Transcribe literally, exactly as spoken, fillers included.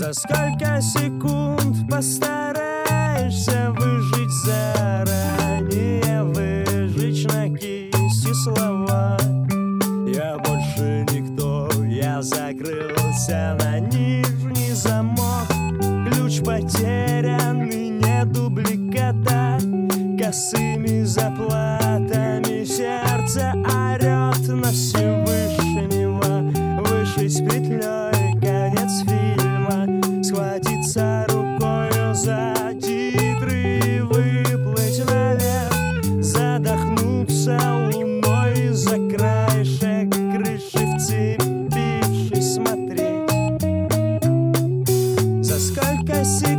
За сколько секунд постараешься выжить заранее, выжечь на кисти слова? Я больше никто, я закрылся на нижний замок. Ключ потерянный, нет дубликата. Косыми заплатами сердце орет на Всевышнего. Вышить петлей конец фильма, схватиться рукою за титры и выплыть наверх, задохнуться луной за краешек крыши, вцепившись смотреть. За сколько секунд